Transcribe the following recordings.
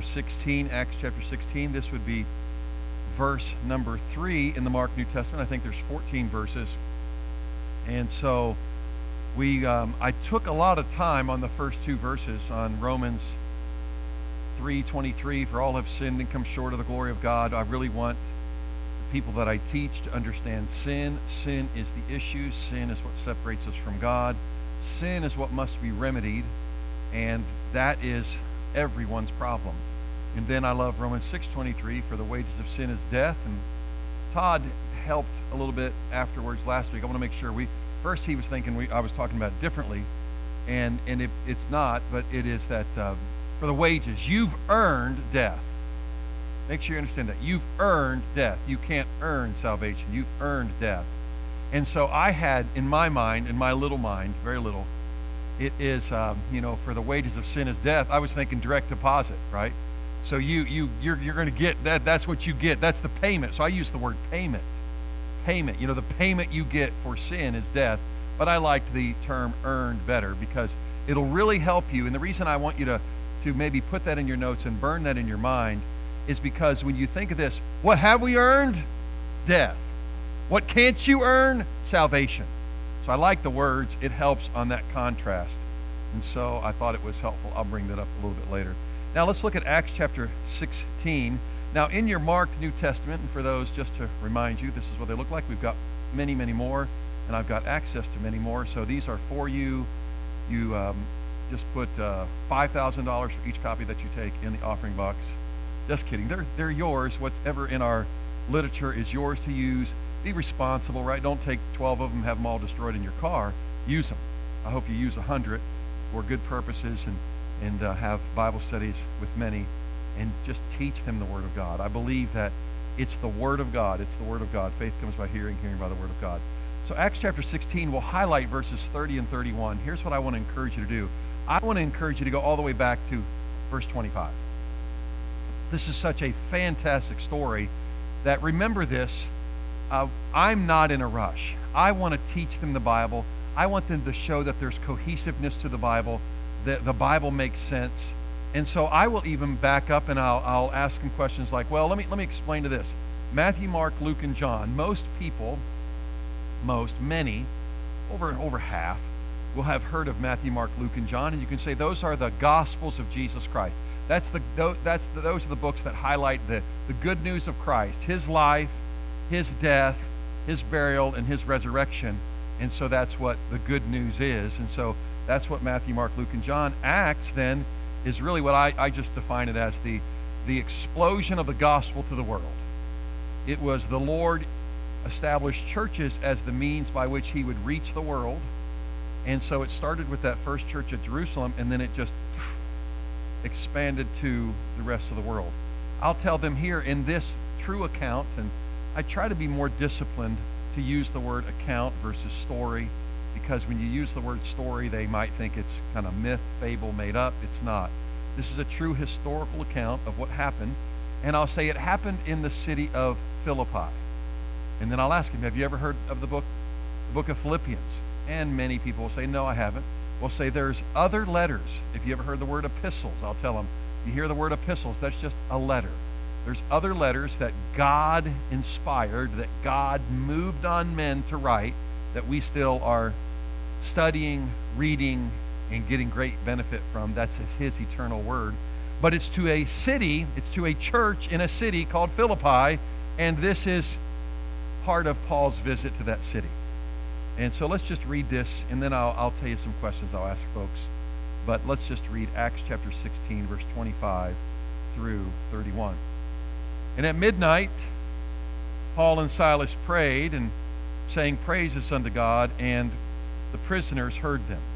16, Acts chapter 16. This would be verse number 3 in the Mark New Testament. I think there's 14 verses. And so I took a lot of time on the first two verses on Romans 3:23, for all have sinned and come short of the glory of God. I really want the people that I teach to understand sin. Sin is the issue. Sin is what separates us from God. Sin is what must be remedied, and that is everyone's problem. And then I love Romans 6:23, for the wages of sin is death. And Todd helped a little bit afterwards last week. I want to make sure first he was thinking I was talking about it differently, and it's not, but it is that for the wages, you've earned death. Make sure you understand that. You've earned death. You can't earn salvation. You've earned death. And so I had in my mind, in my little mind, very little, it is, for the wages of sin is death. I was thinking direct deposit, right? So you're going to get that. That's what you get. That's the payment. So I use the word payment. Payment. The payment you get for sin is death. But I like the term earned better because it'll really help you. And the reason I want you to maybe put that in your notes and burn that in your mind is because when you think of this, what have we earned? Death. What can't you earn? Salvation. So I like the words. It helps on that contrast. And so I thought it was helpful. I'll bring that up a little bit later. Now let's look at Acts chapter 16. Now in your marked New Testament, and for those, just to remind you, this is what they look like. We've got many, many more, and I've got access to many more. So these are for you. You just put $5,000 for each copy that you take in the offering box. Just kidding. They're yours. Whatever in our literature is yours to use. Be responsible, right? Don't take 12 of them, have them all destroyed in your car. Use them. I hope you use 100 for good purposes and have Bible studies with many and just teach them the Word of God. I believe that it's the Word of God. It's the Word of God. Faith comes by hearing, hearing by the Word of God. So Acts chapter 16 will highlight verses 30 and 31. Here's what I want to encourage you to do. I want to encourage you to go all the way back to verse 25. This is such a fantastic story that, remember this, I'm not in a rush. I want to teach them the Bible. I want them to show that there's cohesiveness to the Bible, that the Bible makes sense. And so I will even back up and I'll ask them questions like, well, let me explain to this. Matthew, Mark, Luke, and John, many, over half, will have heard of Matthew, Mark, Luke, and John, and you can say those are the Gospels of Jesus Christ. Those are the books that highlight the good news of Christ, His life, His death, His burial, and His resurrection. And so that's what the good news is. And so that's what Matthew, Mark, Luke, and John. Acts, then, is really what I just define it as the explosion of the gospel to the world. It was the Lord established churches as the means by which He would reach the world. And so it started with that first church at Jerusalem, and then it just expanded to the rest of the world. I'll tell them here in this true account, and I try to be more disciplined to use the word account versus story, because when you use the word story, they might think it's kind of myth, fable, made up. It's not. This is a true historical account of what happened, and I'll say it happened in the city of Philippi. And then I'll ask him, have you ever heard of the book of Philippians? And many people will say, no, I haven't. We'll say there's other letters. If you ever heard the word epistles, I'll tell them, you hear the word epistles, that's just a letter. There's other letters that God inspired, that God moved on men to write, that we still are studying, reading, and getting great benefit from. That's His eternal word. But it's to a city, it's to a church in a city called Philippi, and this is part of Paul's visit to that city. And so let's just read this, and then I'll tell you some questions I'll ask folks. But let's just read Acts chapter 16, verse 25 through 31. And at midnight, Paul and Silas prayed and sang praises unto God, and the prisoners heard them.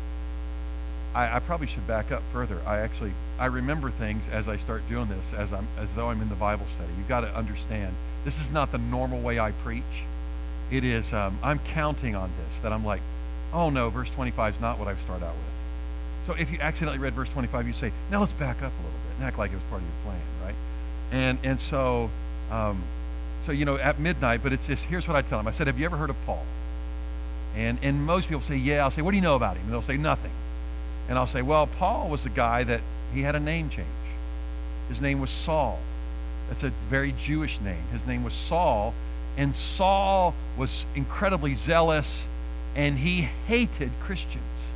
I probably should back up further. I remember things as I start doing this, as though I'm in the Bible study. You've got to understand, this is not the normal way I preach. It is, I'm counting on this, that I'm like, oh no, verse 25 is not what I've started out with. So if you accidentally read verse 25, you say, now let's back up a little bit and act like it was part of your plan, right? And so at midnight, but it's just, here's what I tell them. I said, have you ever heard of Paul? And most people say, yeah. I'll say, what do you know about him? And they'll say, nothing. And I'll say, well, Paul was a guy that he had a name change. His name was Saul. That's a very Jewish name. His name was Saul, and Saul was incredibly zealous, and he hated Christians.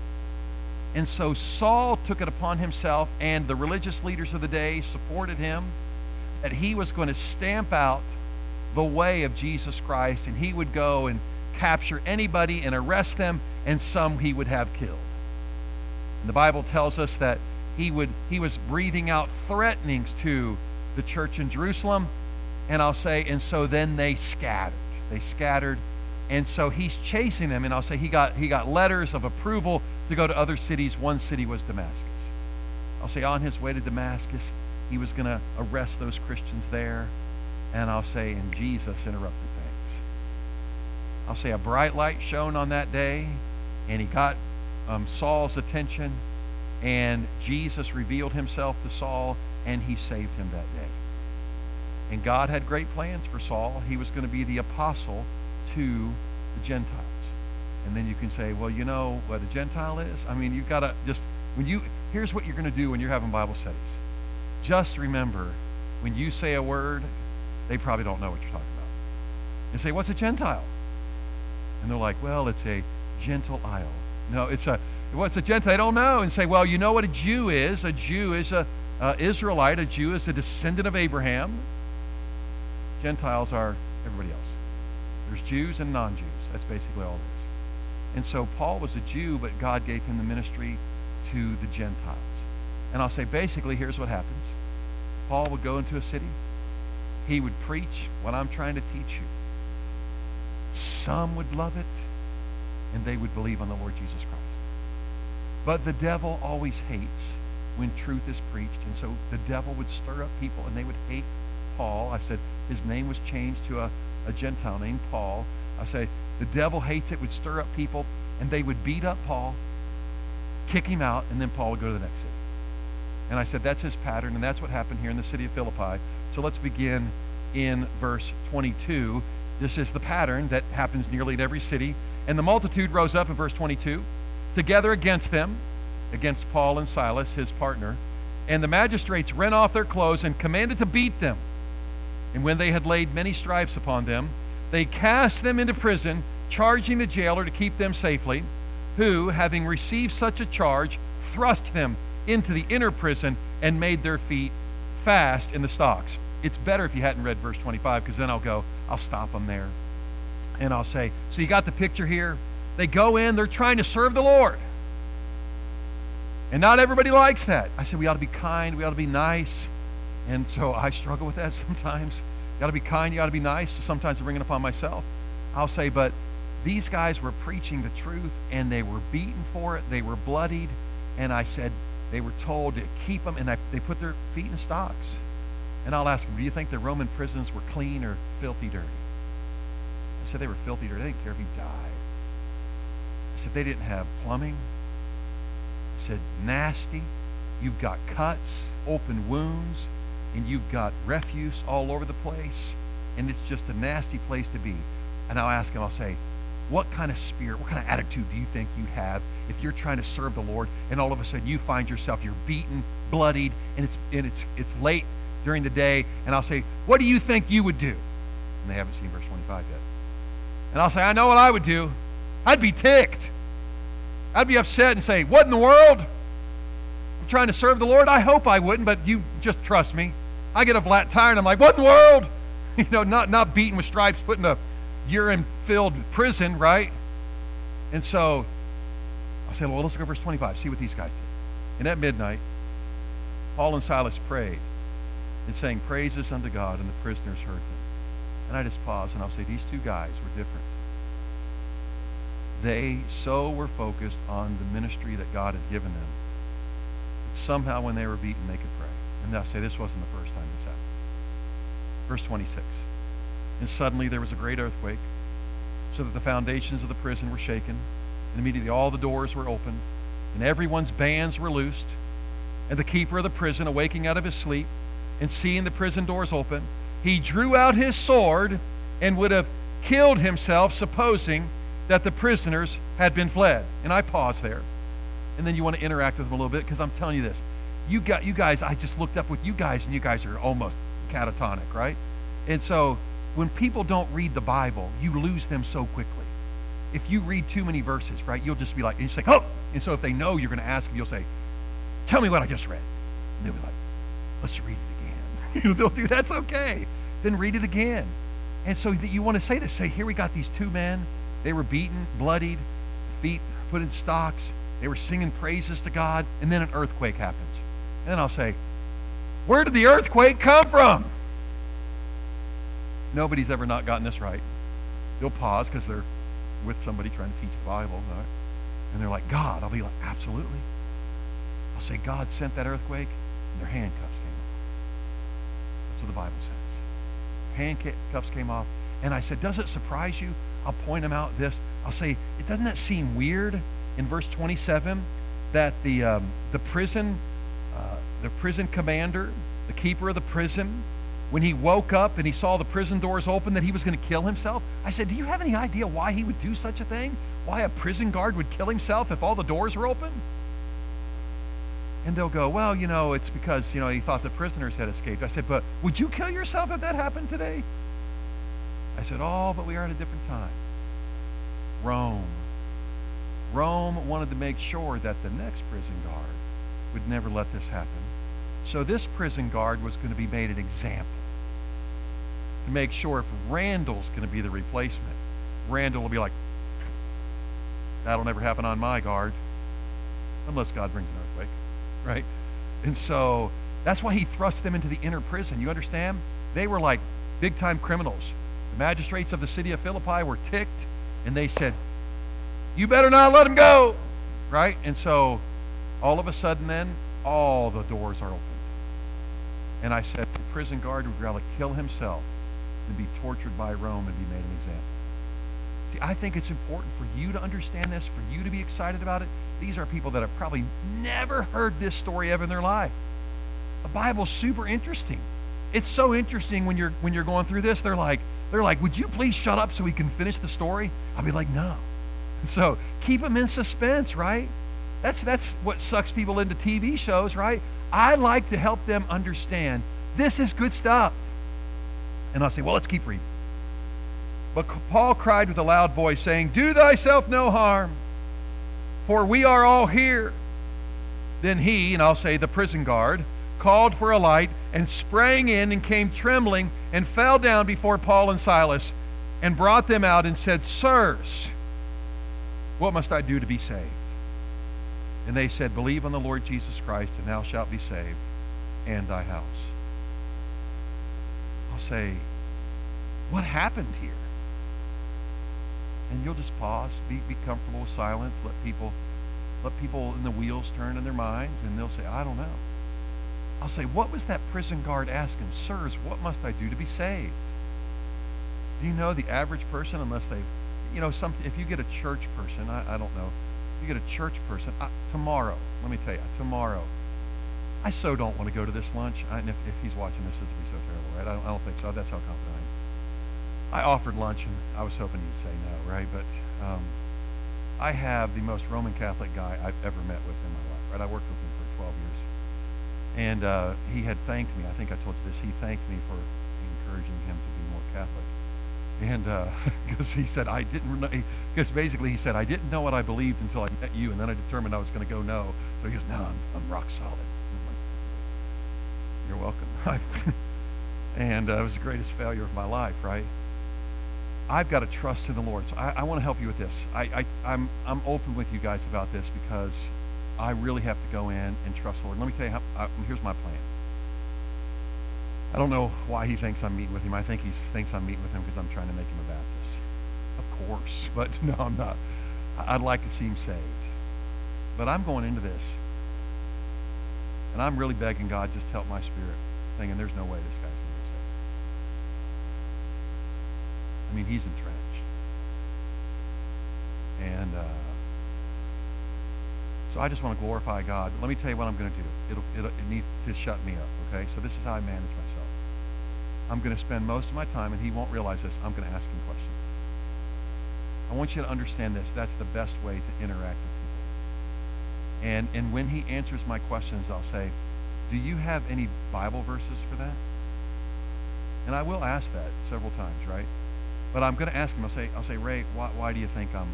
And so Saul took it upon himself, and the religious leaders of the day supported him, that he was going to stamp out the way of Jesus Christ, and he would go and capture anybody and arrest them, and some he would have killed. And the Bible tells us that he was breathing out threatenings to the church in Jerusalem, and I'll say, and so then they scattered. They scattered, and so he's chasing them, and I'll say he got letters of approval to go to other cities. One city was Damascus. I'll say on his way to Damascus, he was going to arrest those Christians there, and I'll say, and Jesus interrupted things. I'll say a bright light shone on that day, and he got Saul's attention, and Jesus revealed himself to Saul, and he saved him that day. And God had great plans for Saul. He was going to be the apostle to the Gentiles. And then you can say, well, you know what a Gentile is? I mean, you've got to just, here's what you're going to do when you're having Bible studies. Just remember, when you say a word, they probably don't know what you're talking about. And say, what's a Gentile? And they're like, well, it's a gentle isle. No, what's a Gentile? They don't know. And say, well, you know what a Jew is? A Jew is a Israelite. A Jew is a descendant of Abraham. Gentiles are everybody else. There's Jews and non-Jews. That's basically all it is. And so Paul was a Jew, but God gave him the ministry to the Gentiles. And I'll say, basically, here's what happens. Paul would go into a city. He would preach what I'm trying to teach you. Some would love it, and they would believe on the Lord Jesus Christ. But the devil always hates when truth is preached, and so the devil would stir up people, and they would hate Paul. I said his name was changed to a Gentile named Paul. I say the devil hates it, would stir up people, and they would beat up Paul, kick him out, and then Paul would go to the next city. And I said that's his pattern, and that's what happened here in the city of Philippi. So let's begin in verse 22. This is the pattern that happens nearly in every city. And the multitude rose up in verse 22, together against them, against Paul and Silas, his partner. And the magistrates rent off their clothes and commanded to beat them. And when they had laid many stripes upon them, they cast them into prison, charging the jailer to keep them safely, who, having received such a charge, thrust them into the inner prison and made their feet fast in the stocks. It's better if you hadn't read verse 25, because then I'll stop them there. And I'll say, so you got the picture here? They go in, they're trying to serve the Lord. And not everybody likes that. I said, we ought to be kind, we ought to be nice. And so I struggle with that sometimes. You ought to be kind, you ought to be nice. So sometimes I bring it upon myself. I'll say, but these guys were preaching the truth, and they were beaten for it. They were bloodied. And I said, they were told to keep them, and they put their feet in stocks. And I'll ask them, do you think the Roman prisons were clean or filthy dirty? I said they were filthy dirty. They didn't care if you died. I said they didn't have plumbing. I said nasty. You've got cuts, open wounds, and you've got refuse all over the place, and it's just a nasty place to be. And I'll ask them, I'll say, what kind of spirit, what kind of attitude do you think you'd have if you're trying to serve the Lord, and all of a sudden you find yourself, you're beaten, bloodied, and it's late during the day, and I'll say, what do you think you would do? And they haven't seen verse 25 yet. And I'll say, I know what I would do. I'd be ticked. I'd be upset and say, what in the world? I'm trying to serve the Lord? I hope I wouldn't, but you just trust me. I get a flat tire and I'm like, what in the world? Not beaten with stripes, put in a urine-filled prison, right? And so I'll say, well, let's look at verse 25, see what these guys did. And at midnight, Paul and Silas prayed and sang praises unto God, and the prisoners heard them. And I just pause and I'll say, these two guys were different. They so were focused on the ministry that God had given them that somehow when they were beaten, they could pray. And I'll say, this wasn't the first time this happened. Verse 26. And suddenly there was a great earthquake, so that the foundations of the prison were shaken, and immediately all the doors were opened, and everyone's bands were loosed. And the keeper of the prison, awaking out of his sleep, and seeing the prison doors open, he drew out his sword and would have killed himself, supposing that the prisoners had been fled. And I pause there. And then you want to interact with them a little bit, because I'm telling you this. you guys, I just looked up with you guys, and you guys are almost catatonic, right? And so when people don't read the Bible, you lose them so quickly. If you read too many verses, right, you'll just be like, and you say, oh! And so if they know you're going to ask them, you'll say, tell me what I just read. And they'll be like, let's read it again. They'll do, that's okay. Then read it again. And so you want to say this. Say, here we got these two men. They were beaten, bloodied, feet put in stocks. They were singing praises to God. And then an earthquake happens. And then I'll say, where did the earthquake come from? Nobody's ever not gotten this right. They'll pause because they're with somebody trying to teach the Bible. Right? And they're like, God. I'll be like, absolutely. I'll say, God sent that earthquake, and their handcuffs came off. That's what the Bible says. Handcuffs came off. And I said, does it surprise you? I'll point them out this. I'll say, doesn't that seem weird in verse 27 that the prison commander, the keeper of the prison, when he woke up and he saw the prison doors open, that he was going to kill himself? I said, do you have any idea why he would do such a thing? Why a prison guard would kill himself if all the doors were open? And they'll go, well, it's because, he thought the prisoners had escaped. I said, but would you kill yourself if that happened today? I said, oh, but we are at a different time. Rome wanted to make sure that the next prison guard would never let this happen. So this prison guard was going to be made an example to make sure if Randall's going to be the replacement, Randall will be like, that'll never happen on my guard, unless God brings an earthquake, right? And so that's why he thrust them into the inner prison. You understand? They were like big-time criminals. The magistrates of the city of Philippi were ticked, and they said, you better not let him go, right? And so all of a sudden then, all the doors are open. And I said, the prison guard would rather kill himself than be tortured by Rome and be made an example. See, I think it's important for you to understand this, for you to be excited about it. These are people that have probably never heard this story ever in their life. The Bible's super interesting. It's so interesting when you're going through this. They're like, would you please shut up so we can finish the story? I'll be like, no. So keep them in suspense, right? That's what sucks people into TV shows, right? I like to help them understand this is good stuff. And I'll say, well, let's keep reading. But Paul cried with a loud voice, saying, do thyself no harm, for we are all here. Then he, and I'll say the prison guard, called for a light and sprang in and came trembling and fell down before Paul and Silas and brought them out and said, sirs, what must I do to be saved? And they said, believe on the Lord Jesus Christ, and thou shalt be saved, and thy house. I'll say, what happened here? And you'll just pause, be comfortable with silence, let people in the wheels turn in their minds, and they'll say, I don't know. I'll say, what was that prison guard asking? Sirs, what must I do to be saved? Do you know the average person, unless they, if you get a church person, I don't know, if you get a church person, tomorrow, let me tell you, tomorrow, I so don't want to go to this lunch. And if he's watching this, this will be so terrible, right? I don't think so. That's how confident I am. I offered lunch, and I was hoping he'd say no, right? But I have the most Roman Catholic guy I've ever met with in my life, right? I worked with him for 12 years. And he had thanked me. I think I told you this. He thanked me for encouraging him to be more Catholic. And because he said, I didn't know, because basically he said, I didn't know what I believed until I met you, and then I determined I was going to go no. So he goes, no, I'm rock solid. I'm like, you're welcome. And it was the greatest failure of my life, right? I've got to trust in the Lord. So I want to help you with this. I'm open with you guys about this because I really have to go in and trust the Lord. Let me tell you here's my plan. I don't know why he thinks I'm meeting with him. I think he thinks I'm meeting with him because I'm trying to make him a Baptist. Of course, but no, I'm not. I'd like to see him saved. But I'm going into this, and I'm really begging God, just help my spirit, thinking there's no way this guy's going to be saved. I mean, he's entrenched. And so I just want to glorify God. Let me tell you what I'm going to do. It needs to shut me up, okay? So this is how I manage myself. I'm going to spend most of my time, and he won't realize this, I'm going to ask him questions. I want you to understand this. That's the best way to interact with people. And when he answers my questions, I'll say, do you have any Bible verses for that? And I will ask that several times, right? But I'm going to ask him. I'll say, Ray, why do you think I'm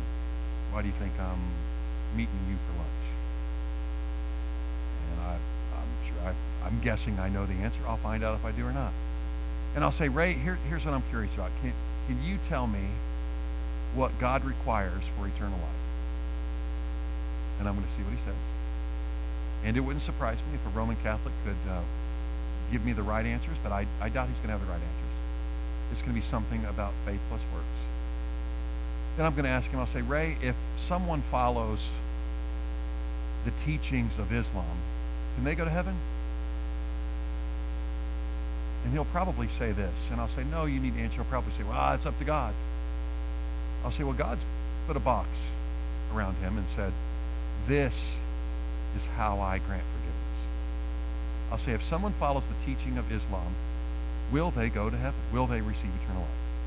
meeting you for lunch? And I'm sure I'm guessing I know the answer. I'll find out if I do or not. And I'll say, Ray, here's what I'm curious about. Can you tell me what God requires for eternal life? And I'm going to see what he says. And it wouldn't surprise me if a Roman Catholic could give me the right answers, but I doubt he's going to have the right answers. It's going to be something about faith plus works. Then I'm going to ask him, I'll say, Ray, if someone follows the teachings of Islam, can they go to heaven? And he'll probably say this. And I'll say, no, you need to answer. He'll probably say, well, it's up to God. I'll say, well, God's put a box around him and said, this is how I grant forgiveness. I'll say, if someone follows the teaching of Islam, will they go to heaven? Will they receive eternal life?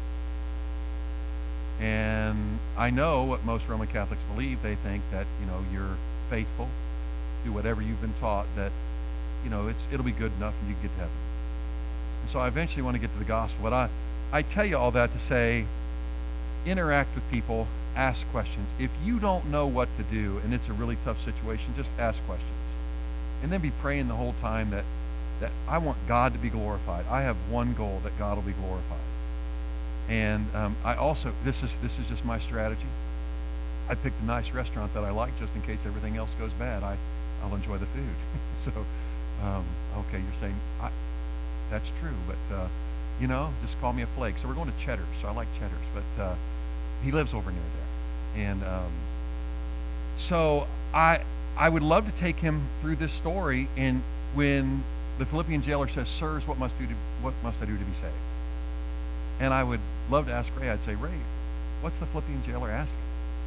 And I know what most Roman Catholics believe. They think that, you're faithful, do whatever you've been taught, that, it'll be good enough and you can get to heaven. And so I eventually want to get to the gospel. But I tell you all that to say, interact with people, ask questions. If you don't know what to do and it's a really tough situation, just ask questions. And then be praying the whole time that I want God to be glorified. I have one goal, that God will be glorified. And I also, this is just my strategy. I picked a nice restaurant that I like just in case everything else goes bad. I'll enjoy the food. So, okay, you're saying, that's true, but, just call me a flake. So we're going to Cheddar's. So I like Cheddar's, but he lives over near there. And so I would love to take him through this story, and when the Philippian jailer says, sirs, what must I do to be saved? And I would love to ask Ray. I'd say, Ray, what's the Philippian jailer asking?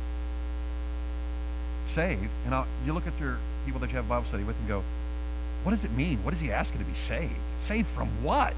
Saved. And you look at your people that you have Bible study with and go, what does it mean? What is he asking to be saved? Saved from what?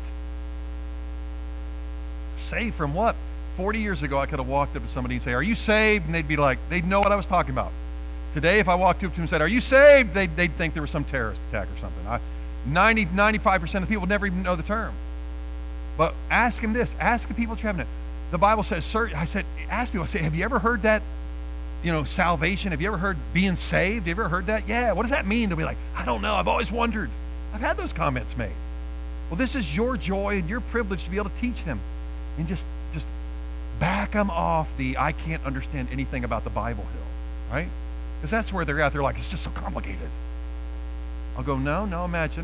Saved from what? 40 years ago, I could have walked up to somebody and say, are you saved? And they'd be like, they'd know what I was talking about. Today, if I walked up to them and said, are you saved? They'd think there was some terrorist attack or something. 95% of the people never even know the term. But ask him this. Ask the people that you're having it. The Bible says, sir, ask people, I say, have you ever heard that, salvation? Have you ever heard being saved? Have you ever heard that? Yeah, what does that mean? They'll be like, I don't know. I've always wondered. I've had those comments made. Well, this is your joy and your privilege to be able to teach them. And just back them off the I can't understand anything about the Bible hill, right? Because that's where they're at. They're like, it's just so complicated. I'll go, no, imagine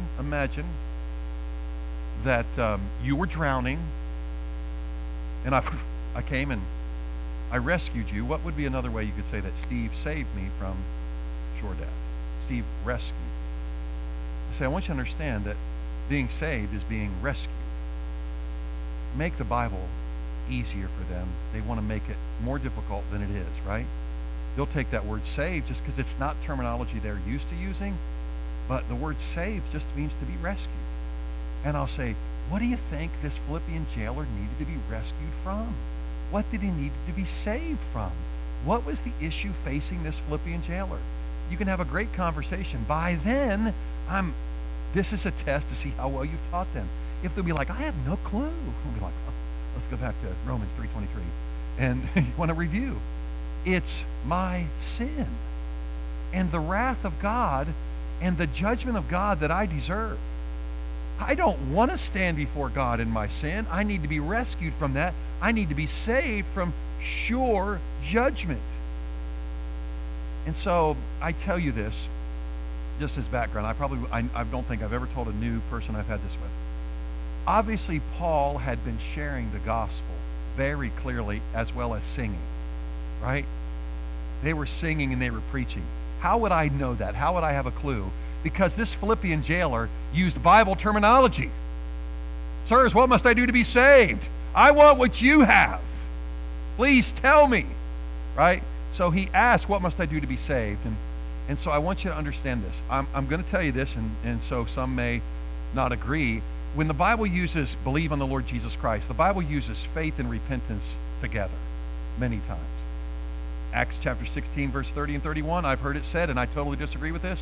that you were drowning, and I came and I rescued you. What would be another way you could say that? Steve saved me from sure death. Steve rescued me. I say, I want you to understand that being saved is being rescued. Make the Bible easier for them. They want to make it more difficult than it is, right? They'll take that word saved just because it's not terminology they're used to using, but the word saved just means to be rescued. And I'll say, what do you think this Philippian jailer needed to be rescued from? What did he need to be saved from? What was the issue facing this Philippian jailer? You can have a great conversation. By then, this is a test to see how well you've taught them. If they'll be like, I have no clue, we'll be like, oh, let's go back to Romans 3:23. And you want to review. It's my sin and the wrath of God and the judgment of God that I deserve. I don't want to stand before God in my sin. I need to be rescued from that. I need to be saved from sure judgment. And so I tell you this, just as background. I don't think I've ever told a new person I've had this with. Obviously, Paul had been sharing the gospel very clearly, as well as singing, right? They were singing and they were preaching. How would I know that? How would I have a clue? Because this Philippian jailer used Bible terminology. Sirs, what must I do to be saved? I want what you have. Please tell me, right? So he asked, what must I do to be saved? And so I want you to understand this. I'm going to tell you this, and so some may not agree. When the Bible uses believe on the Lord Jesus Christ, the Bible uses faith and repentance together many times. Acts chapter 16, verse 30 and 31, I've heard it said, and I totally disagree with this,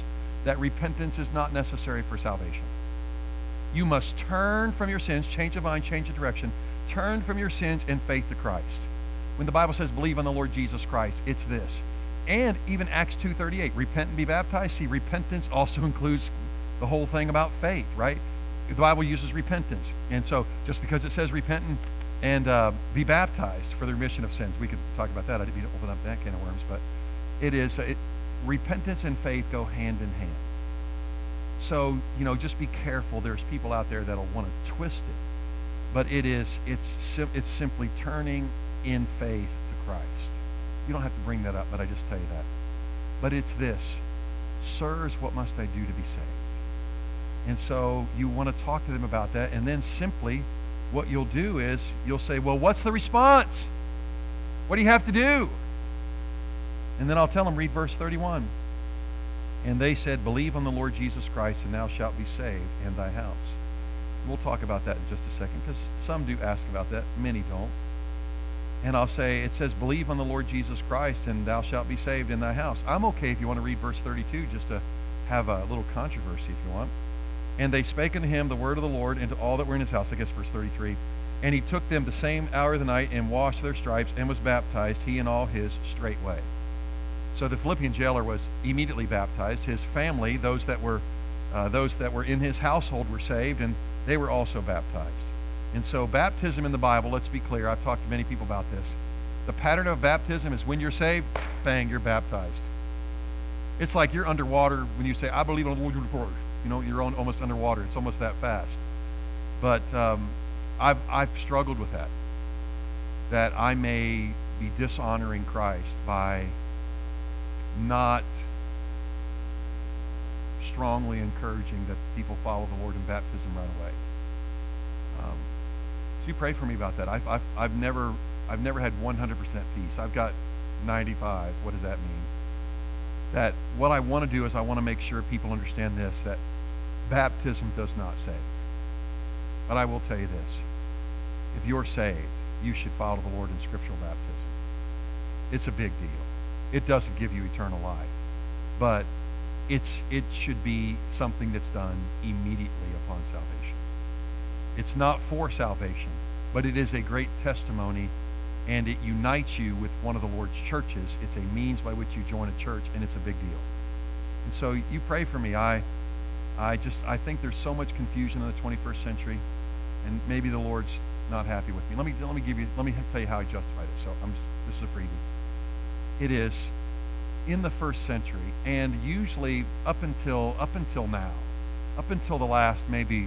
that repentance is not necessary for salvation. You must turn from your sins, change of mind, change of direction, turn from your sins in faith to Christ. When the Bible says believe on the Lord Jesus Christ, it's this. And even Acts 2:38, repent and be baptized. See, repentance also includes the whole thing about faith, right? The Bible uses repentance. And so just because it says repent and be baptized for the remission of sins, we could talk about that. I didn't mean to open up that can of worms, but repentance and faith go hand in hand. So, just be careful. There's people out there that'll want to twist it. But it's simply turning in faith to Christ. You don't have to bring that up, but I just tell you that. But it's this. Sirs, what must I do to be saved? And so you want to talk to them about that, and then simply what you'll do is you'll say, well, what's the response? What do you have to do? And then I'll tell them, read verse 31. And they said, believe on the Lord Jesus Christ, and thou shalt be saved, and thy house. We'll talk about that in just a second, because some do ask about that. Many don't. And I'll say, it says, believe on the Lord Jesus Christ, and thou shalt be saved in thy house. I'm okay if you want to read verse 32, just to have a little controversy if you want. And they spake unto him the word of the Lord, and to all that were in his house, I guess verse 33. And he took them the same hour of the night, and washed their stripes, and was baptized, he and all his straightway. So the Philippian jailer was immediately baptized. His family, those that were in his household, were saved, and they were also baptized. And so baptism in the Bible, let's be clear, I've talked to many people about this. The pattern of baptism is when you're saved, bang, you're baptized. It's like you're underwater when you say, I believe in the Lord Jesus Christ. You're almost underwater. It's almost that fast. But I've struggled with that I may be dishonoring Christ by not strongly encouraging that people follow the Lord in baptism right away. So you pray for me about that. I've never had 100% peace. I've got 95. What does that mean? That what I want to do is I want to make sure people understand this, that baptism does not save. But I will tell you this. If you're saved, you should follow the Lord in scriptural baptism. It's a big deal. It doesn't give you eternal life. But it should be something that's done immediately upon salvation. It's not for salvation, but it is a great testimony, and it unites you with one of the Lord's churches. It's a means by which you join a church, and it's a big deal. And so you pray for me. I think there's so much confusion in the 21st century, and maybe the Lord's not happy with me. Let me tell you how I justify this. So this is a freebie. It is in the first century, and usually up until now, up until the last maybe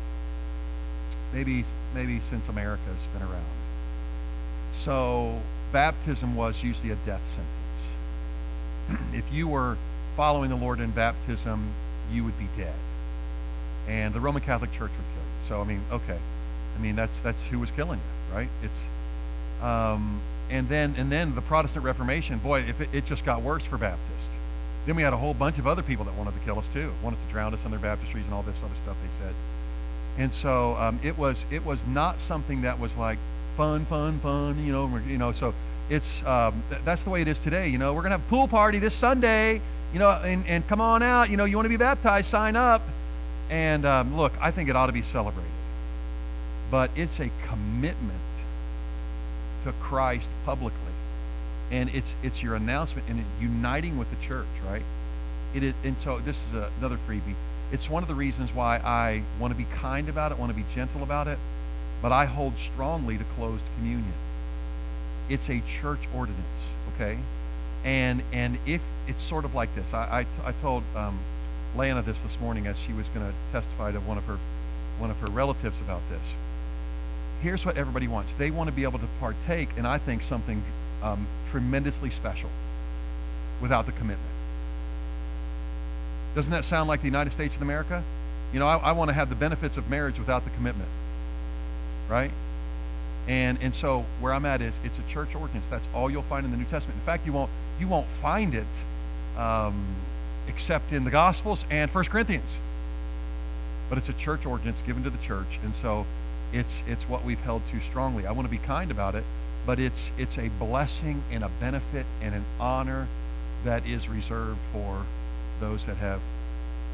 since America's been around. So baptism was usually a death sentence. If you were following the Lord in baptism, you would be dead, and the Roman Catholic Church would kill you. So okay, that's who was killing you, right? It's and then the Protestant Reformation. Boy, if it just got worse for Baptists. Then we had a whole bunch of other people that wanted to kill us too, wanted to drown us on their baptistries and all this other stuff they said. And so it was not something that was like fun. So it's that's the way it is today. We're gonna have a pool party this Sunday. And come on out. You want to be baptized, sign up. And look, I think it ought to be celebrated. But it's a commitment to Christ publicly, and it's your announcement and uniting with the church, right? It is, and so this is another freebie. It's one of the reasons why I want to be kind about it, want to be gentle about it, but I hold strongly to closed communion. It's a church ordinance, okay? And if it's sort of like this, I told Lana this morning as she was going to testify to one of her relatives about this. Here's what everybody wants. They want to be able to partake in, I think, something tremendously special without the commitment. Doesn't that sound like the United States of America? I want to have the benefits of marriage without the commitment, right? And so where I'm at is it's a church ordinance. That's all you'll find in the New Testament. In fact, you won't find it except in the Gospels and 1 Corinthians. But it's a church ordinance given to the church, and so it's what we've held to strongly. I want to be kind about it, but it's a blessing and a benefit and an honor that is reserved for those that have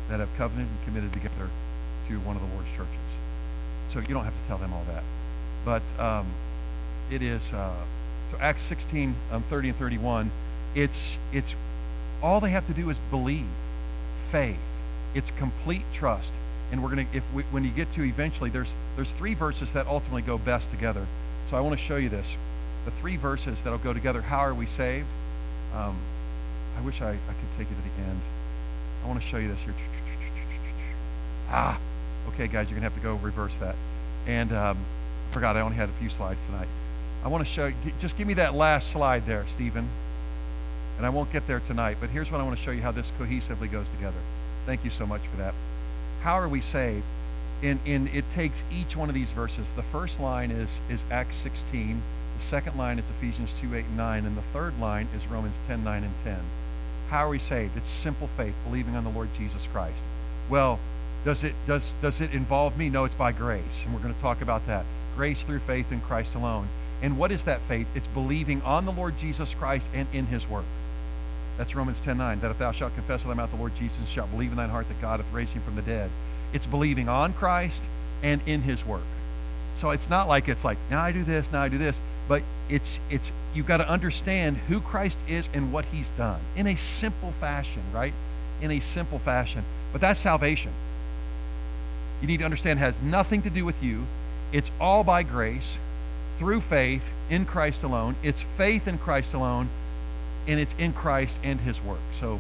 that have covenanted and committed together to one of the Lord's churches. So you don't have to tell them all that. But it is, so Acts 16, 30 and 31, it's all they have to do is believe, faith. It's complete trust. And we're going to, when you get to eventually, there's three verses that ultimately go best together. So I want to show you this. The three verses that'll go together. How are we saved? I wish I could take you to the end. I want to show you this here. Okay, guys, you're going to have to go reverse that. And forgot I only had a few slides tonight. I want to show you, just give me that last slide there, Stephen. And I won't get there tonight, but here's what I want to show you how this cohesively goes together. Thank you so much for that. How are we saved? And it takes each one of these verses. The first line is Acts 16. The second line is Ephesians 2, 8, and 9. And the third line is Romans 10, 9, and 10. How are we saved? It's simple faith, believing on the Lord Jesus Christ. Well, does it involve me? No, it's by grace. And we're going to talk about that. Grace through faith in Christ alone. And what is that faith? It's believing on the Lord Jesus Christ and in his work. That's Romans 10, 9. That if thou shalt confess with thy mouth the Lord Jesus, and shalt believe in thine heart that God hath raised him from the dead. It's believing on Christ and in his work. So it's not like now I do this, now I do this. But it's you've got to understand who Christ is and what he's done in a simple fashion, right? In a simple fashion. But that's salvation. You need to understand it has nothing to do with you. It's all by grace, through faith in Christ alone. It's faith in Christ alone, and it's in Christ and his work. So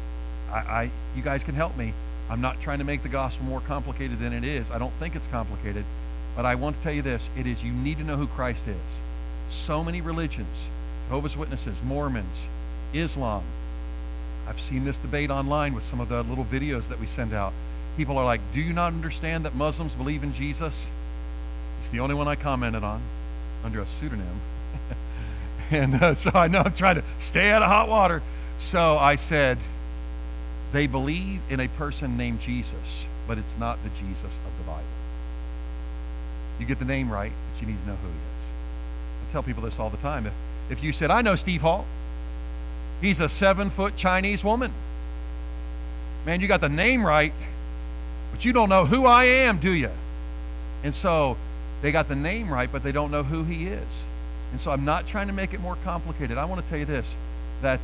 you guys can help me. I'm not trying to make the gospel more complicated than it is. I don't think it's complicated. But I want to tell you this. It is you need to know who Christ is. So many religions, Jehovah's Witnesses, Mormons, Islam. I've seen this debate online with some of the little videos that we send out. People are like, do you not understand that Muslims believe in Jesus? It's the only one I commented on under a pseudonym. And so I know I'm trying to stay out of hot water. So I said, they believe in a person named Jesus, but it's not the Jesus of the Bible. You get the name right, but you need to know who he is. I tell people this all the time. If you said, I know Steve Hall. He's a 7-foot Chinese woman. Man, you got the name right, but you don't know who I am, do you? And so they got the name right, but they don't know who he is. And so I'm not trying to make it more complicated. I want to tell you this, that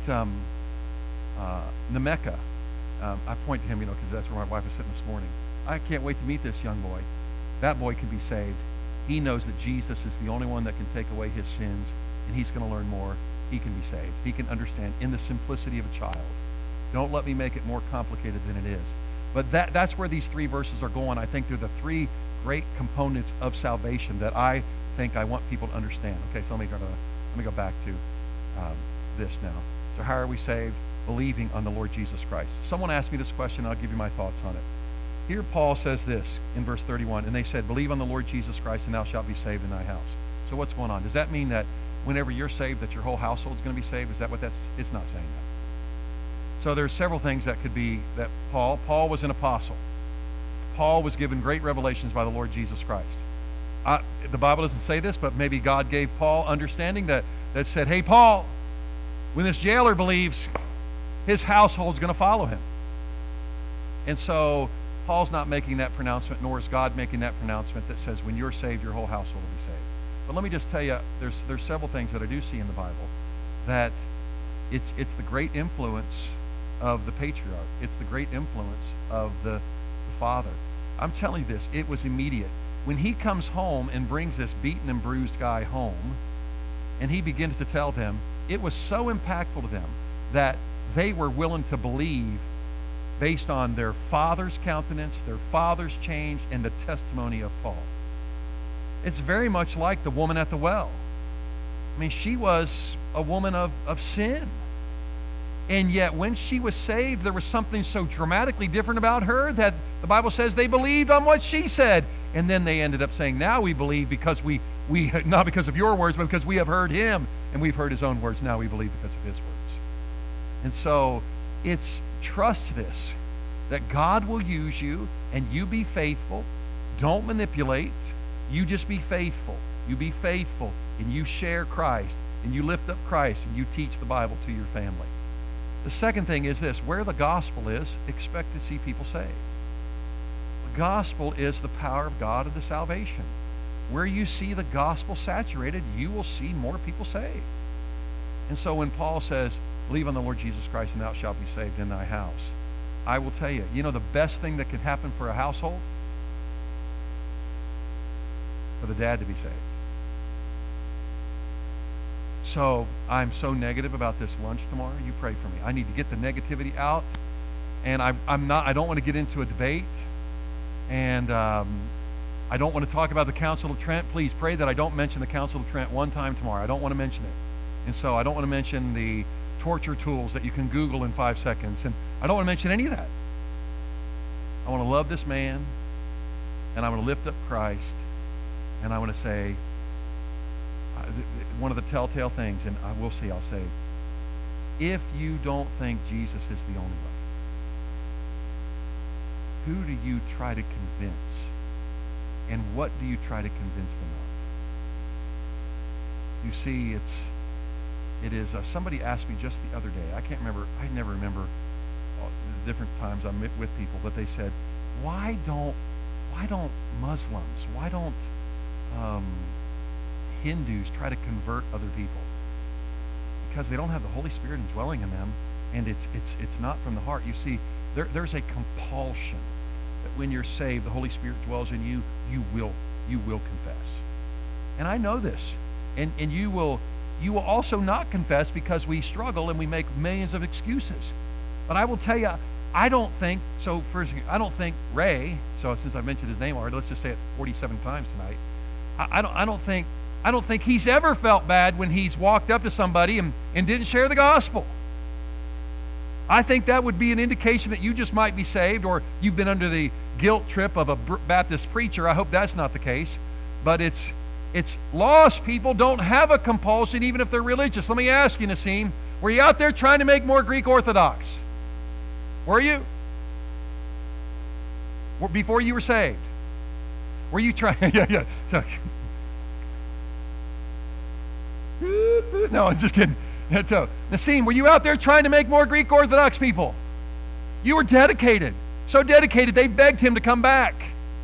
Nemeka, I point to him, because that's where my wife was sitting this morning. I can't wait to meet this young boy. That boy can be saved. He knows that Jesus is the only one that can take away his sins, and he's going to learn more. He can be saved. He can understand in the simplicity of a child. Don't let me make it more complicated than it is. But that's where these three verses are going. I think they're the three great components of salvation that I think I want people to understand. Okay, so let me go back to this now. So how are we saved? Believing on the Lord Jesus Christ. Someone asked me this question, I'll give you my thoughts on it. Here Paul says this in verse 31, and they said, believe on the Lord Jesus Christ, and thou shalt be saved in thy house. So what's going on? Does that mean that whenever you're saved, that your whole household is going to be saved? Is that what that's? It's not saying that. So there's several things that could be that Paul was an apostle. Paul was given great revelations by the Lord Jesus Christ. The Bible doesn't say this, but maybe God gave Paul understanding that said, hey, Paul, when this jailer believes, his household's going to follow him. And so Paul's not making that pronouncement, nor is God making that pronouncement that says when you're saved, your whole household will be saved. But let me just tell you, there's several things that I do see in the Bible that it's the great influence of the patriarch. It's the great influence of the father. I'm telling you this, it was immediate. When he comes home and brings this beaten and bruised guy home, and he begins to tell them, it was so impactful to them that they were willing to believe based on their father's countenance, their father's change, and the testimony of Paul. It's very much like the woman at the well. I mean, she was a woman of sin. And yet when she was saved, there was something so dramatically different about her that the Bible says they believed on what she said. And then they ended up saying, now we believe because we not because of your words, but because we have heard him and we've heard his own words. Now we believe because of his words. And so it's trust this, that God will use you and you be faithful. Don't manipulate. You just be faithful. You be faithful and you share Christ and you lift up Christ and you teach the Bible to your family. The second thing is this: where the gospel is, expect to see people saved. The gospel is the power of God unto salvation. Where you see the gospel saturated, you will see more people saved. And so when Paul says, believe on the Lord Jesus Christ and thou shalt be saved in thy house, I will tell you, the best thing that can happen for a household? For the dad to be saved. So I'm so negative about this lunch tomorrow. You pray for me. I need to get the negativity out, and I don't want to get into a debate, and I don't want to talk about the Council of Trent. Please pray that I don't mention the Council of Trent one time tomorrow. I don't want to mention it. And so I don't want to mention the torture tools that you can Google in 5 seconds, and I don't want to mention any of that. I want to love this man, and I want to lift up Christ, and I want to say, one of the telltale things, and I'll say, if you don't think Jesus is the only way, who do you try to convince? And what do you try to convince them of? You see, it is, somebody asked me just the other day, I never remember the different times I'm with people, but they said, why don't Muslims, why don't Hindus try to convert other people? Because they don't have the Holy Spirit indwelling in them, and it's not from the heart. You see, there's a compulsion that when you're saved, the Holy Spirit dwells in you. You will confess, and I know this, and you will also not confess because we struggle and we make millions of excuses. But I will tell you, I don't think Ray. So since I mentioned his name already, let's just say it 47 times tonight. I don't think he's ever felt bad when he's walked up to somebody and didn't share the gospel. I think that would be an indication that you just might be saved, or you've been under the guilt trip of a Baptist preacher. I hope that's not the case. But it's lost people don't have a compulsion even if they're religious. Let me ask you, Nassim, were you out there trying to make more Greek Orthodox? Were you? Before you were saved? Were you trying? Yeah. No, I'm just kidding. So, Nassim, were you out there trying to make more Greek Orthodox people? You were dedicated. So dedicated, they begged him to come back.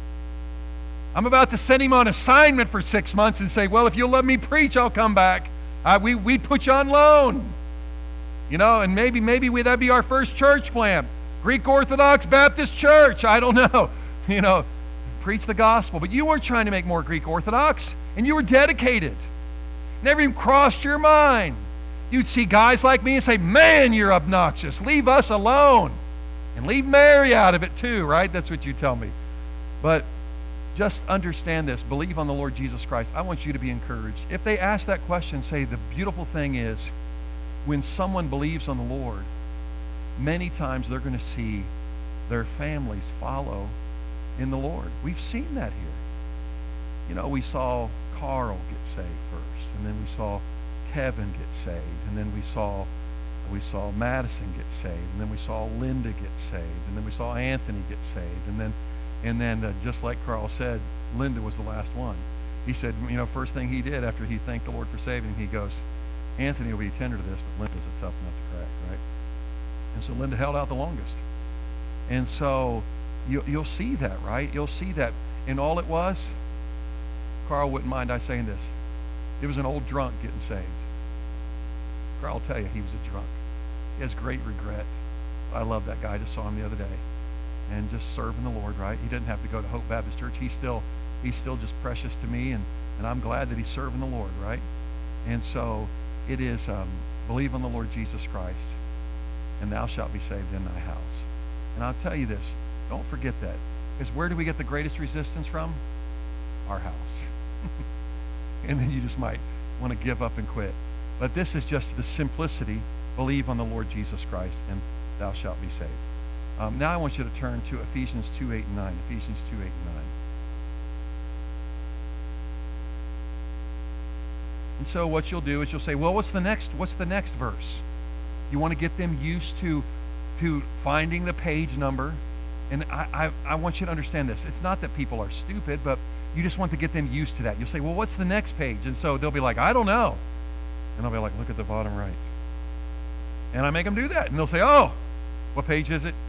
I'm about to send him on assignment for 6 months and say, well, if you'll let me preach, I'll come back. We'd put you on loan. And maybe that'd be our first church plant. Greek Orthodox Baptist Church. I don't know. Preach the gospel. But you weren't trying to make more Greek Orthodox, and you were dedicated. Never even crossed your mind. You'd see guys like me and say, man, you're obnoxious. Leave us alone. And leave Mary out of it too, right? That's what you tell me. But just understand this. Believe on the Lord Jesus Christ. I want you to be encouraged. If they ask that question, say the beautiful thing is when someone believes on the Lord, many times they're going to see their families follow in the Lord. We've seen that here. We saw Carl get saved first, and then we saw Kevin get saved, and then we saw Madison get saved, and then we saw Linda get saved, and then we saw Anthony get saved, and then just like Carl said, Linda was the last one. He said, first thing he did after he thanked the Lord for saving him, he goes, Anthony will be tender to this, but Linda's a tough nut to crack, right? And so Linda held out the longest. And so you'll see that, right? You'll see that. And all it was, Carl wouldn't mind I saying this, it was an old drunk getting saved. Carl will tell you he was a drunk. He has great regret. I love that guy. I just saw him the other day. And just serving the Lord, right? He didn't have to go to Hope Baptist Church. He's still just precious to me, and I'm glad that he's serving the Lord, right? And so it is believe on the Lord Jesus Christ, and thou shalt be saved in thy house. And I'll tell you this, don't forget that. Because where do we get the greatest resistance from? Our house. And then you just might want to give up and quit. But this is just the simplicity. Believe on the Lord Jesus Christ, and thou shalt be saved. Now I want you to turn to Ephesians 2:8 and 9. Ephesians 2:8 and 9. And so what you'll do is you'll say, well, what's the next verse? You want to get them used to finding the page number. And I want you to understand this. It's not that people are stupid, but you just want to get them used to that. You'll say, well, what's the next page? And so they'll be like, I don't know. And I'll be like, look at the bottom right. And I make them do that. And they'll say, oh, what page is it?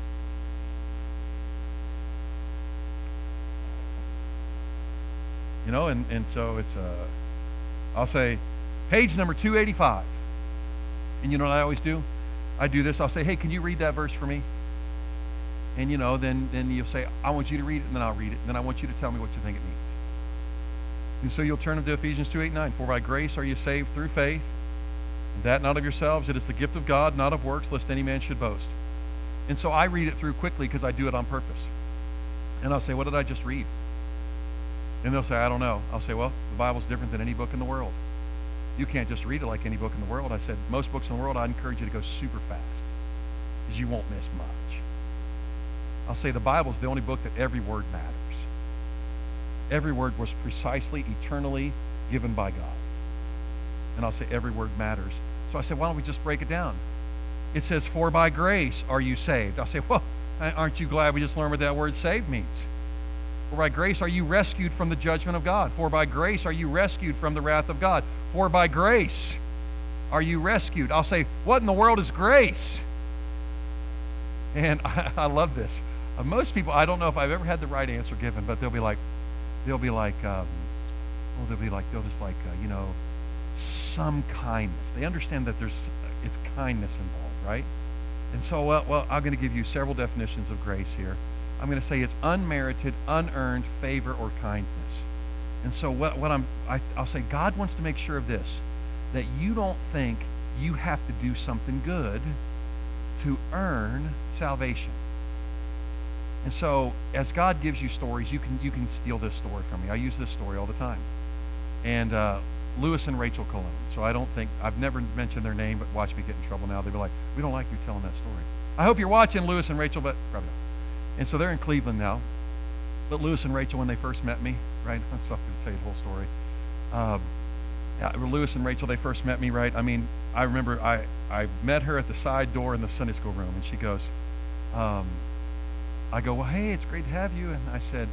You know, and so it's, I'll say, page number 285. And you know what I always do? I do this. I'll say, hey, can you read that verse for me? And, you know, then you'll say, I want you to read it, and then I'll read it. And then I want you to tell me what you think it means. And so you'll turn them to Ephesians 2:8-9. For by grace are you saved through faith, and that not of yourselves. It is the gift of God, not of works, lest any man should boast. And so I read it through quickly because I do it on purpose. And I'll say, what did I just read? And they'll say, I don't know. I'll say, well, the Bible's different than any book in the world. You can't just read it like any book in the world. I said, most books in the world, I'd encourage you to go super fast because you won't miss much. I'll say the Bible's the only book that every word matters. Every word was precisely, eternally given by God. And I'll say every word matters. So I said, why don't we just break it down? It says, for by grace are you saved. I'll say, well, aren't you glad we just learned what that word saved means? For by grace are you rescued from the judgment of God. For by grace are you rescued from the wrath of God. For by grace are you rescued. I'll say, what in the world is grace? And I love this. Most people, I don't know if I've ever had the right answer given, but they'll just like, some kindness. They understand that it's kindness involved, right? And so, well, I'm going to give you several definitions of grace here. I'm going to say it's unmerited, unearned favor or kindness. And so I'll say God wants to make sure of this, that you don't think you have to do something good to earn salvation. And so as God gives you stories, you can steal this story from me. I use this story all the time. And Lewis and Rachel Cologne. So I've never mentioned their name, but watch me get in trouble now. They'll be like, we don't like you telling that story. I hope you're watching, Lewis and Rachel, but probably not. And so they're in Cleveland now. But Lewis and Rachel, when they first met me, right? I'm not going to tell you the whole story. Lewis and Rachel, they first met me, right? I mean, I remember I met her at the side door in the Sunday school room, and she goes, I go, well, hey, it's great to have you. And I said,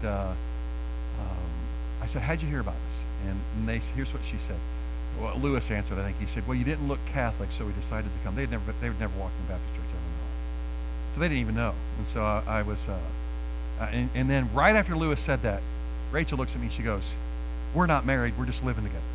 how'd you hear about us? And here's what she said. Well, Lewis answered, I think. He said, well, you didn't look Catholic, so we decided to come. They would never walked in the Baptist church, I don't know. So they didn't even know. And so I was, and then right after Lewis said that, Rachel looks at me and she goes, we're not married, we're just living together.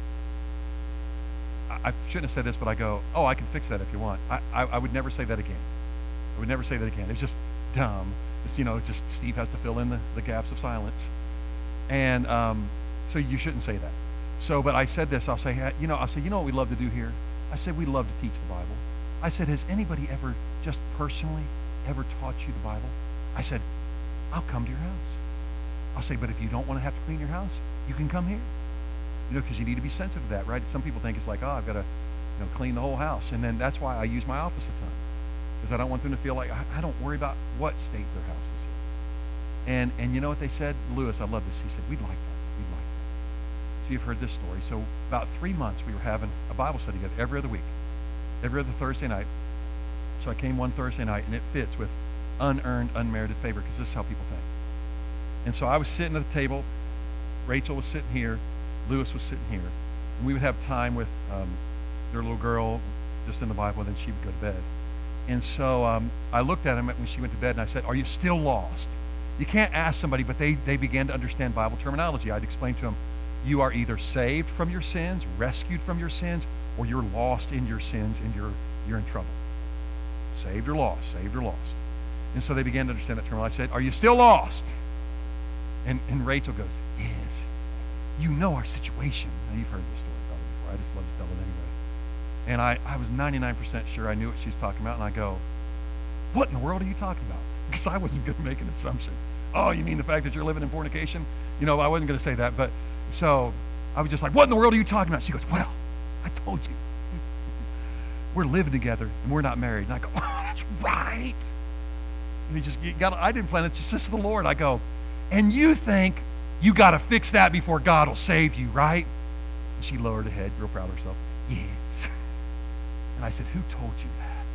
I shouldn't have said this, but I go, oh, I can fix that if you want. I would never say that again. I would never say that again. It's just dumb. It's, just Steve has to fill in the gaps of silence. And so you shouldn't say that. So, but I said this, I'll say, you know what we love to do here? I said, we love to teach the Bible. I said, has anybody ever, just personally, ever taught you the Bible? I said, I'll come to your house. I'll say, but if you don't want to have to clean your house, you can come here. Because you need to be sensitive to that, right? Some people think it's like, oh, I've got to, clean the whole house. And then that's why I use my office a ton. Because I don't want them to feel like, I don't worry about what state their house is in. And you know what they said? Lewis, I love this. He said, we'd like that. We'd like that. So you've heard this story. So about 3 months, we were having a Bible study together every other week. Every other Thursday night. So I came one Thursday night, and it fits with unearned, unmerited favor, because this is how people think. And so I was sitting at the table. Rachel was sitting here. Lewis was sitting here. And we would have time with their little girl just in the Bible, and then she would go to bed. And so I looked at him when she went to bed, and I said, are you still lost? You can't ask somebody, but they began to understand Bible terminology. I'd explain to them, you are either saved from your sins, rescued from your sins, or you're lost in your sins and you're in trouble. Saved or lost, saved or lost. And so they began to understand that term. I said, are you still lost? And Rachel goes, yes. You know our situation. Now, you've heard this story probably before. I just love to tell it anyway. And I was 99% sure I knew what she was talking about. And I go, what in the world are you talking about? Because I wasn't going to make an assumption. Oh, you mean the fact that you're living in fornication? I wasn't going to say that. But so I was just like, what in the world are you talking about? She goes, well, I told you. We're living together and we're not married. And I go, oh, that's right. And I didn't plan it. It's just the Lord. I go, and you think you got to fix that before God will save you, right? And she lowered her head, real proud of herself. Yes. And I said, who told you that?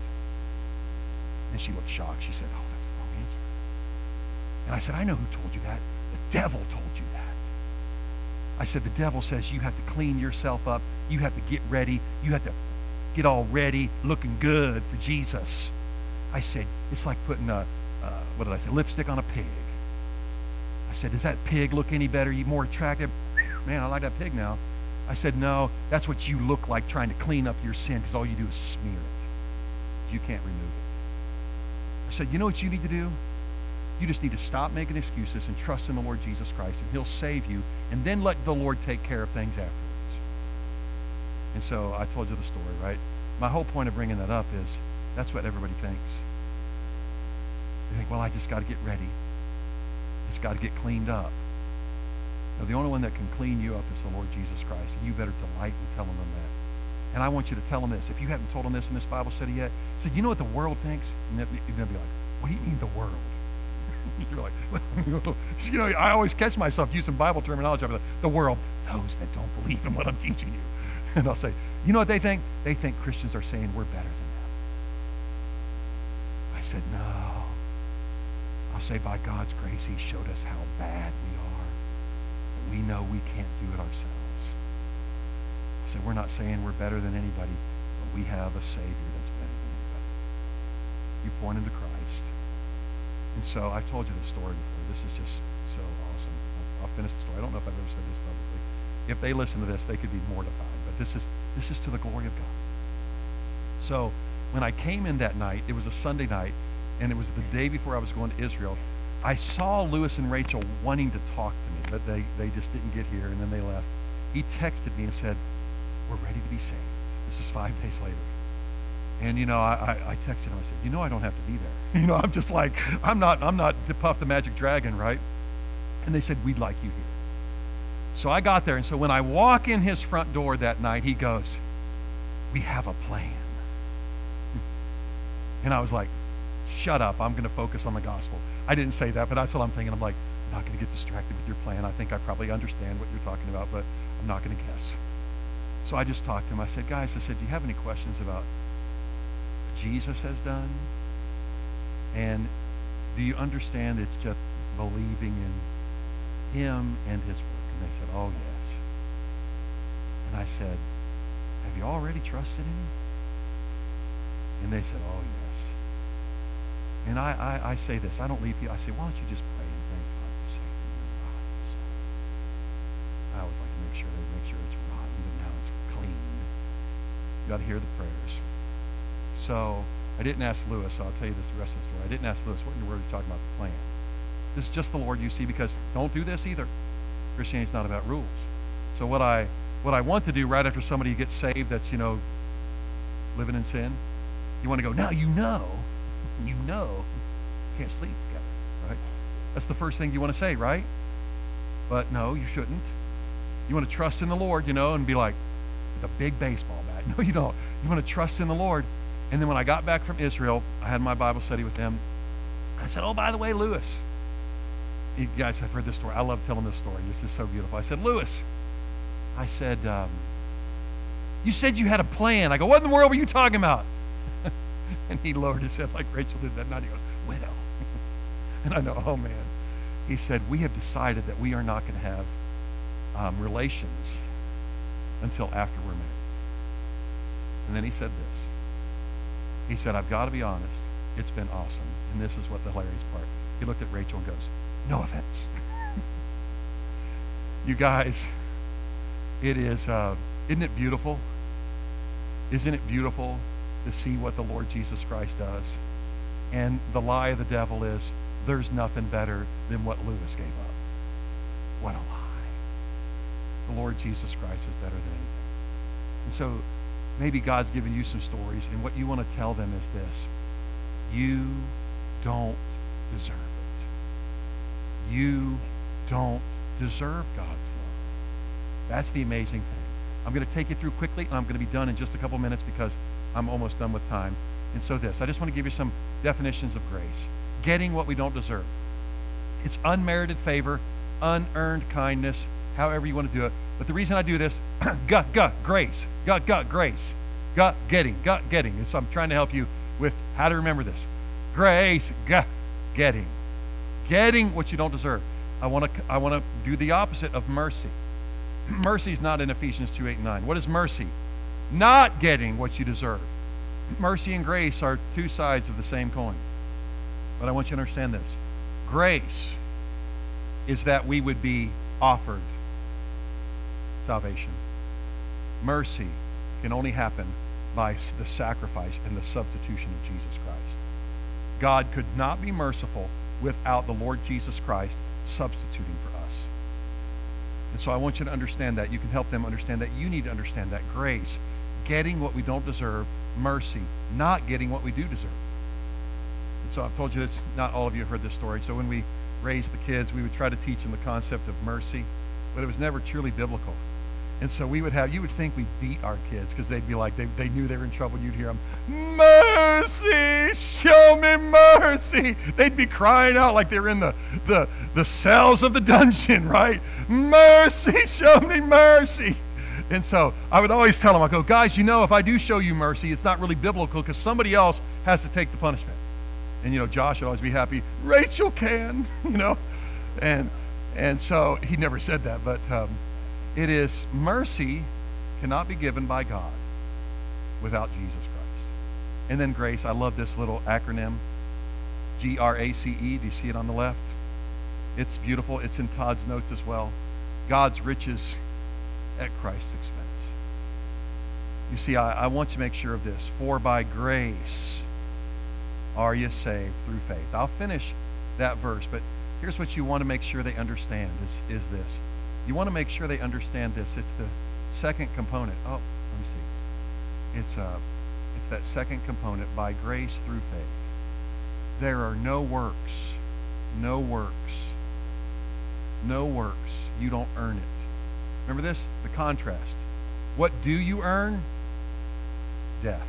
And she looked shocked. She said, oh, that's the wrong answer. And I said, I know who told you that. The devil told you that. I said, the devil says you have to clean yourself up. You have to get ready. You have to get all ready, looking good for Jesus. I said, it's like putting lipstick on a pig. I said, does that pig look any better? You more attractive? Man, I like that pig now. I said, no, that's what you look like trying to clean up your sin because all you do is smear it. You can't remove it. I said, you know what you need to do? You just need to stop making excuses and trust in the Lord Jesus Christ, and he'll save you, and then let the Lord take care of things afterwards. And so I told you the story, right? My whole point of bringing that up is that's what everybody thinks. They think, well, I just got to get ready. Just got to get cleaned up. Now, the only one that can clean you up is the Lord Jesus Christ, and you better delight in telling them that. And I want you to tell them this. If you haven't told them this in this Bible study yet, say, you know what the world thinks? And they'll be like, what do you mean the world? You're like, you know, I always catch myself using Bible terminology. I'm like, the world, those that don't believe in what I'm teaching you. And I'll say, you know what they think? They think Christians are saying we're better than them. I said, no. I'll say, by God's grace, he showed us how bad we are. And we know we can't do it ourselves. I said, we're not saying we're better than anybody, but we have a Savior that's better than anybody. You point him to Christ. And so I've told you this story before. This is just so awesome. I'll finish the story. I don't know if I've ever said this publicly. If they listen to this, they could be mortified. But this is to the glory of God. So when I came in that night, it was a Sunday night, and it was the day before I was going to Israel. I saw Lewis and Rachel wanting to talk to me, but they just didn't get here, and then they left. He texted me and said, we're ready to be saved. This is 5 days later. And, you know, I texted him. I said, you know, I don't have to be there. You know, I'm just like, I'm not to Puff the Magic Dragon, right? And they said, we'd like you here. So I got there. And so when I walk in his front door that night, he goes, we have a plan. And I was like, shut up. I'm going to focus on the gospel. I didn't say that, but that's what I'm thinking. I'm like, I'm not going to get distracted with your plan. I think I probably understand what you're talking about, but I'm not going to guess. So I just talked to him. I said, guys, do you have any questions about Jesus has done? And do you understand it's just believing in him and his work? And they said, oh yes. And I said, have you already trusted him? And they said, oh yes. And I say this, I don't leave you, I say, why don't you just pray and thank God for saving your lives? I always like to make sure it's rotten, but now it's clean. You got to hear the prayers. So I didn't ask Lewis, so I'll tell you this the rest of the story. I didn't ask Lewis, what in the world are you talking about the plan? This is just the Lord, you see, because don't do this either. Christianity's not about rules. So what I want to do right after somebody gets saved that's, you know, living in sin, you want to go, now you know, you can't sleep together, right? That's the first thing you want to say, right? But no, you shouldn't. You want to trust in the Lord, you know, and be like, with a big baseball bat. No, you don't. You want to trust in the Lord. And then when I got back from Israel, I had my Bible study with them. I said, oh, by the way, Lewis. You guys have heard this story. I love telling this story. This is so beautiful. I said, Lewis, you said you had a plan. I go, what in the world were you talking about? And he lowered his head like Rachel did that night. He goes, widow. And I know, oh, man. He said, we have decided that we are not going to have relations until after we're married. And then he said this. He said, I've got to be honest. It's been awesome. And this is what the hilarious part. He looked at Rachel and goes, no offense. You guys, it is, isn't it beautiful? Isn't it beautiful to see what the Lord Jesus Christ does? And the lie of the devil is, there's nothing better than what Lewis gave up. What a lie. The Lord Jesus Christ is better than anything. And so maybe God's given you some stories, and what you want to tell them is this. You don't deserve it. You don't deserve God's love. That's the amazing thing. I'm going to take you through quickly, and I'm going to be done in just a couple minutes because I'm almost done with time. And so I just want to give you some definitions of grace. Getting what we don't deserve. It's unmerited favor, unearned kindness, however you want to do it. But the reason I do this, grace. Grace. Getting. And so I'm trying to help you with how to remember this. Grace, getting. Getting what you don't deserve. I want to do the opposite of mercy. Mercy is not in Ephesians 2:8 and 9. What is mercy? not getting what you deserve. Mercy and grace are two sides of the same coin. But I want you to understand this. Grace is that we would be offered salvation. Mercy can only happen by the sacrifice and the substitution of Jesus Christ. God could not be merciful without the Lord Jesus Christ substituting for us. And so I want you to understand that. You can help them understand that. You need to understand that. Grace, getting what we don't deserve. Mercy, not getting what we do deserve. And so I've told you this, not all of you have heard this story. So when we raised the kids, we would try to teach them the concept of mercy, but it was never truly biblical. And so you would think we beat our kids because they'd be like, they knew they were in trouble. You'd hear them, mercy, show me mercy. They'd be crying out like they were in the cells of the dungeon, right? Mercy, show me mercy. And so I would always tell them, I go, guys, if I do show you mercy, it's not really biblical because somebody else has to take the punishment. And, Josh would always be happy. Rachel can, And so he never said that, but it is mercy cannot be given by God without Jesus Christ. And then grace, I love this little acronym, GRACE. Do you see it on the left? It's beautiful. It's in Todd's notes as well. God's riches at Christ's expense. You see, I want you to make sure of this. For by grace are you saved through faith. I'll finish that verse, but here's what you want to make sure they understand is this. You want to make sure they understand this. It's the second component. Oh, let me see. It's that second component, by grace through faith. There are no works. No works. No works. You don't earn it. Remember this? The contrast. What do you earn? Death.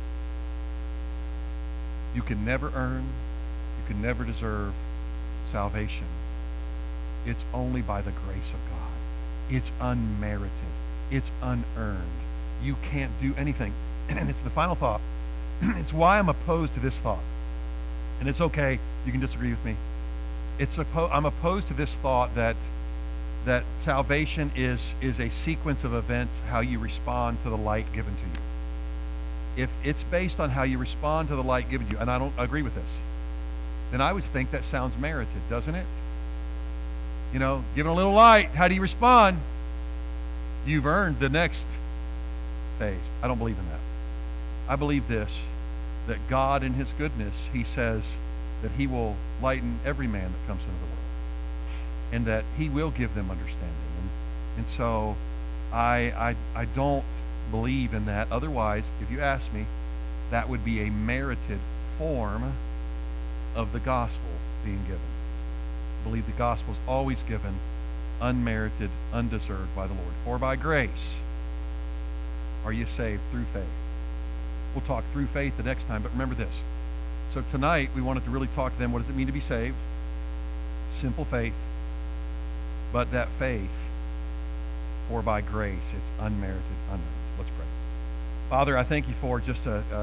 You can never earn, you can never deserve salvation. It's only by the grace of God. It's unmerited. It's unearned. You can't do anything. And it's the final thought. It's why I'm opposed to this thought. And it's okay, you can disagree with me. I'm opposed to this thought that salvation is a sequence of events, how you respond to the light given to you. If it's based on how you respond to the light given to you, and I don't agree with this, then I would think that sounds merited, doesn't it? Given a little light, how do you respond? You've earned the next phase. I don't believe in that. I believe this, that God in his goodness, he says that he will lighten every man that comes into the world, and that he will give them understanding. And so I don't believe in that. Otherwise, if you ask me, that would be a merited form of the gospel being given. I believe the gospel is always given unmerited, undeserved by the Lord. For by grace are you saved through faith. We'll talk through faith the next time, but remember this. So tonight we wanted to really talk to them. What does it mean to be saved? Simple faith. But that faith, for by grace, it's unmerited, unearned. Let's pray. Father, I thank you for just a